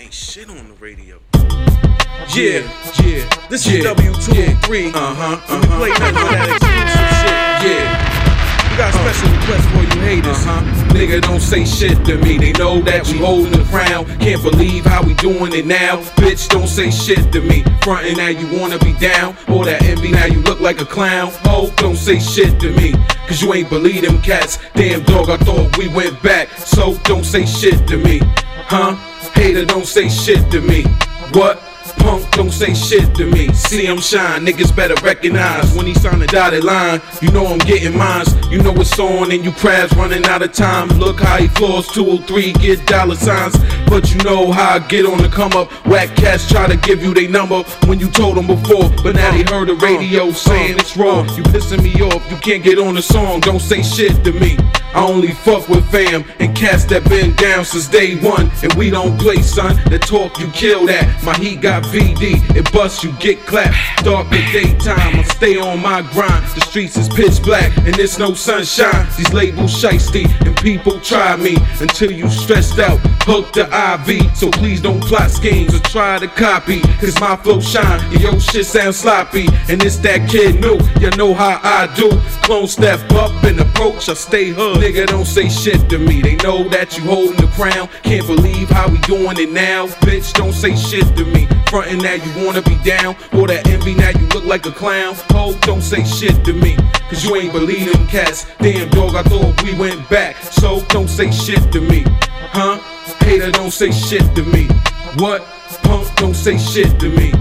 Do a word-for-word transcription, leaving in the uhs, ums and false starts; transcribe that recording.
ain't shit on the radio. Yeah, yeah. This yeah, is W two oh three. Yeah. Uh huh. Uh We huh. play nothing but that exclusive shit. Yeah. We got a special request for you haters. Uh-huh. Nigga, don't say shit to me. They know that we holding the crown. Can't believe how we doing it now. Bitch, don't say shit to me. Frontin' now you wanna be down. All that envy now you look like a clown. Ho, don't say shit to me. Cause you ain't believe them cats. Damn dog, I thought we went back. So don't say shit to me. Huh? Hater, don't say shit to me. What? Punk, don't say shit to me. See him shine, niggas better recognize when he sign a dotted line. You know I'm getting mines. You know it's on and you crabs running out of time. Look how he floors two oh three, get dollar signs. But you know how I get on the come up. Whack cats try to give you they number when you told them before. But now they heard the radio saying it's wrong. You pissing me off, you can't get on the song. Don't say shit to me. I only fuck with fam and cats that been down since day one. And we don't play, son. That talk, you kill that. My heat got V D, it bust, you get clapped. Dark at daytime, I stay on my grind. The streets is pitch black and there's no sunshine. These labels shiesty and people try me until you stressed out. Hook the I V, so please don't plot schemes or try to copy. Cause my flow shine, and your shit sound sloppy. And it's that kid new, you know how I do. Clone step up and approach, I stay hood. Nigga, don't say shit to me. They know that you holding the crown. Can't believe how we doing it now. Bitch, don't say shit to me. Frontin' now you wanna be down. All that envy now you look like a clown. Ho, don't say shit to me. Cause you ain't believe them cats. Damn dog, I thought we went back. So don't say shit to me. Huh? Hater, don't say shit to me. What? Punk, don't say shit to me.